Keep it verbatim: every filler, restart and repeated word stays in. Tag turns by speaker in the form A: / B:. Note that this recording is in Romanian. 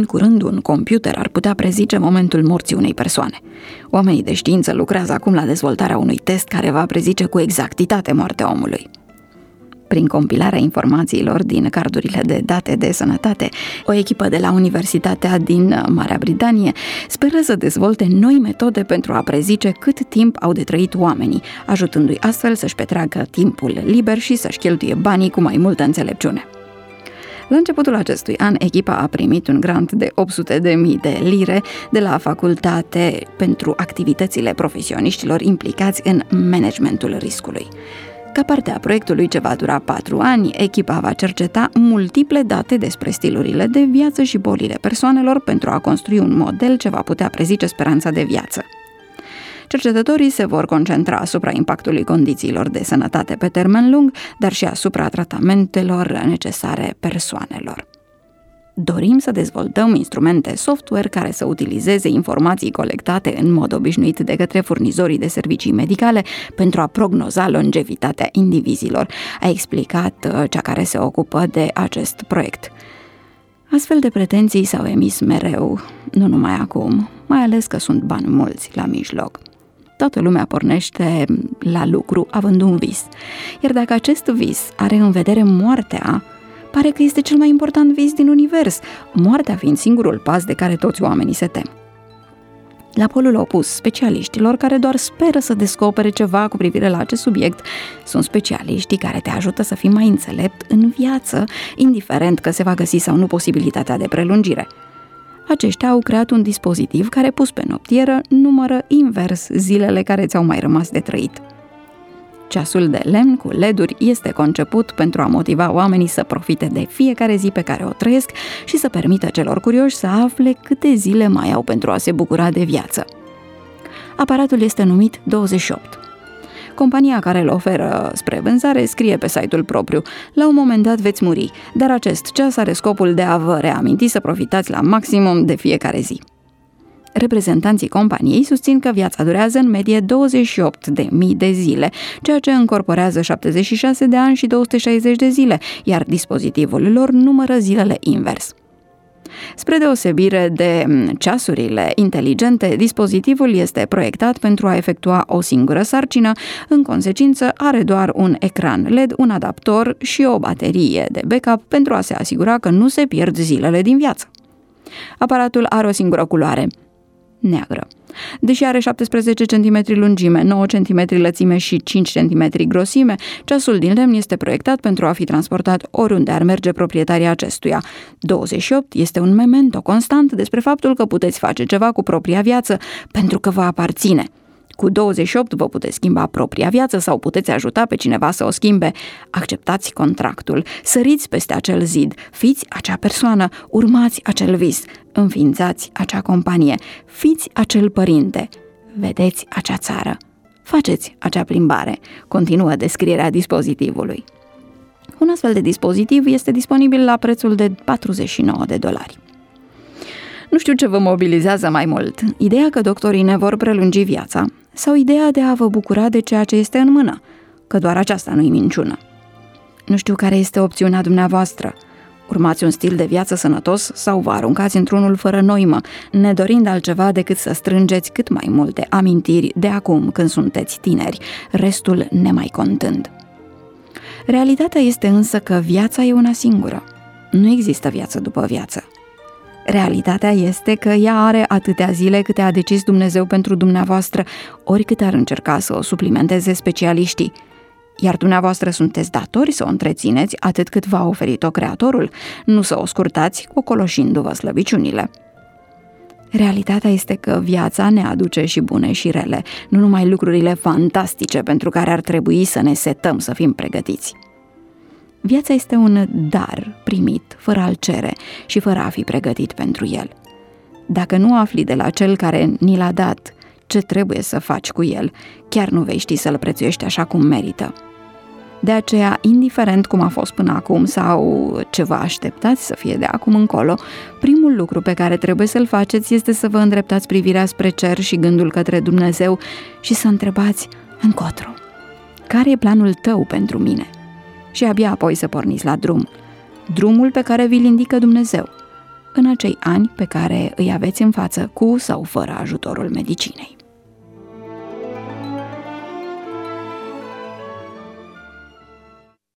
A: curând, un computer ar putea prezice momentul morții unei persoane. Oamenii de știință lucrează acum la dezvoltarea unui test care va prezice cu exactitate moartea omului. Prin compilarea informațiilor din cardurile de date de sănătate, o echipă de la Universitatea din Marea Britanie speră să dezvolte noi metode pentru a prezice cât timp au de trăit oamenii, ajutându-i astfel să-și petreacă timpul liber și să-și cheltuie banii cu mai multă înțelepciune. La începutul acestui an, echipa a primit un grant de opt sute de mii de lire de la facultate pentru activitățile profesioniștilor implicați în managementul riscului. Ca parte a proiectului ce va dura patru ani, echipa va cerceta multiple date despre stilurile de viață și bolile persoanelor pentru a construi un model ce va putea prezice speranța de viață. Cercetătorii se vor concentra asupra impactului condițiilor de sănătate pe termen lung, dar și asupra tratamentelor necesare persoanelor. Dorim să dezvoltăm instrumente software care să utilizeze informații colectate în mod obișnuit de către furnizorii de servicii medicale pentru a prognoza longevitatea indivizilor, a explicat cea care se ocupă de acest proiect. Astfel de pretenții s-au emis mereu, nu numai acum, mai ales că sunt bani mulți la mijloc. Toată lumea pornește la lucru având un vis, iar dacă acest vis are în vedere moartea, pare că este cel mai important vis din univers, moartea fiind singurul pas de care toți oamenii se tem. La polul opus, specialiștilor care doar speră să descopere ceva cu privire la acest subiect, sunt specialiștii care te ajută să fii mai înțelept în viață, indiferent că se va găsi sau nu posibilitatea de prelungire. Aceștia au creat un dispozitiv care, pus pe noptieră, numără invers zilele care ți-au mai rămas de trăit. Ceasul de lemn cu L E D-uri este conceput pentru a motiva oamenii să profite de fiecare zi pe care o trăiesc și să permită celor curioși să afle câte zile mai au pentru a se bucura de viață. Aparatul este numit douăzeci și opt. Compania care îl oferă spre vânzare scrie pe site-ul propriu: la un moment dat veți muri, dar acest ceas are scopul de a vă reaminti să profitați la maximum de fiecare zi. Reprezentanții companiei susțin că viața durează în medie douăzeci și opt de mii de zile, ceea ce încorporează șaptezeci și șase de ani și două sute șaizeci de zile, iar dispozitivul lor numără zilele invers. Spre deosebire de ceasurile inteligente, dispozitivul este proiectat pentru a efectua o singură sarcină, în consecință are doar un ecran L E D, un adaptor și o baterie de backup pentru a se asigura că nu se pierd zilele din viață. Aparatul are o singură culoare, neagră. Deși are șaptesprezece centimetri lungime, nouă centimetri lățime și cinci centimetri grosime, ceasul din lemn este proiectat pentru a fi transportat oriunde ar merge proprietarii acestuia. douăzeci și opt este un memento constant despre faptul că puteți face ceva cu propria viață, pentru că vă aparține. Cu douăzeci și opt vă puteți schimba propria viață sau puteți ajuta pe cineva să o schimbe. Acceptați contractul, săriți peste acel zid, fiți acea persoană, urmați acel vis, înființați acea companie, fiți acel părinte, vedeți acea țară, faceți acea plimbare, continuă descrierea dispozitivului. Un astfel de dispozitiv este disponibil la prețul de patruzeci și nouă de dolari. Nu știu ce vă mobilizează mai mult, ideea că doctorii ne vor prelungi viața sau ideea de a vă bucura de ceea ce este în mână, că doar aceasta nu-i minciună. Nu știu care este opțiunea dumneavoastră. Urmați un stil de viață sănătos sau vă aruncați într-unul fără noimă, nedorind altceva decât să strângeți cât mai multe amintiri de acum când sunteți tineri, restul nemai contând. Realitatea este însă că viața e una singură. Nu există viață după viață. Realitatea este că ea are atâtea zile câte a decis Dumnezeu pentru dumneavoastră, oricât ar încerca să o suplimenteze specialiștii. Iar dumneavoastră sunteți datori să o întrețineți atât cât v-a oferit-o Creatorul, nu să o scurtați ocoloșindu-vă slăbiciunile. Realitatea este că viața ne aduce și bune și rele, nu numai lucrurile fantastice pentru care ar trebui să ne setăm să fim pregătiți. Viața este un dar primit, fără a-l cere și fără a fi pregătit pentru el. Dacă nu afli de la cel care ni l-a dat ce trebuie să faci cu el, chiar nu vei ști să-l prețuiești așa cum merită. De aceea, indiferent cum a fost până acum sau ce vă așteptați să fie de acum încolo, primul lucru pe care trebuie să-l faceți este să vă îndreptați privirea spre cer și gândul către Dumnezeu și să întrebați încotro. Care e planul tău pentru mine? Și abia apoi să porniți la drum. Drumul pe care vi-l indică Dumnezeu. în acei ani pe care îi aveți în față cu sau fără ajutorul medicinei.